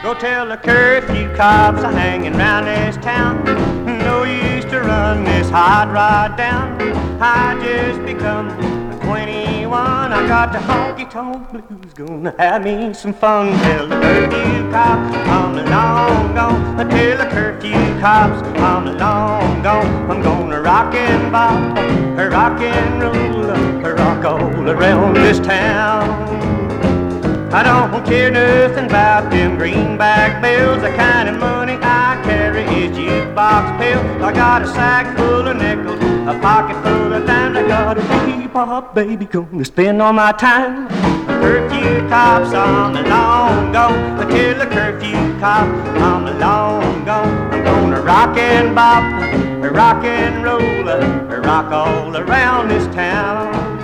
Go tell the curfew cops are hanging round this town. No use to run this hot rod down. I just become 21. I got the honky-tonk blues. Gonna have me some fun. Tell the curfew cops I'm long gone. Tell the curfew cops I'm long gone. I'm gonna rock and bop, rock and roll, rock all around this town. I don't care nothing about them greenback bills. The kind of money I carry is jukebox pills. I got a sack full of nickels, a pocket full of dimes. I got a bebop baby gonna spend all my time. Curfew cops, I'm long gone. Until the curfew cop, I'm long gone. I'm gonna rock and bop, rock and roll, rock all around this town.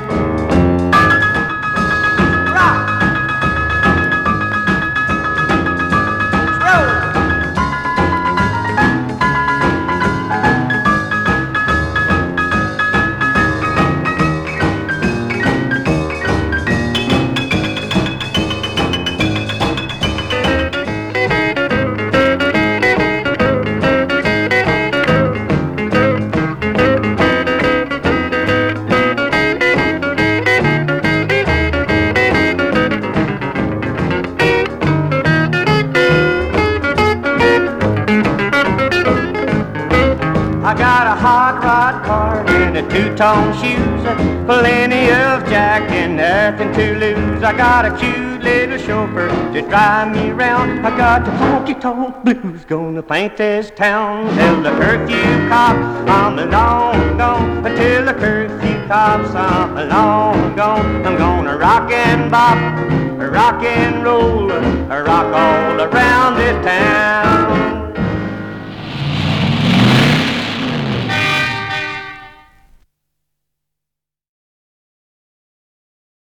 I got a hot rod car and a two-tone shoes, plenty of jack and nothing to lose. I got a cute little chauffeur to drive me around. I got the honky-tonk blues, gonna paint this town. Tell the curfew cop I'm long gone. Till the curfew cops I'm long gone. I'm gonna rock and bop, rock and roll, rock all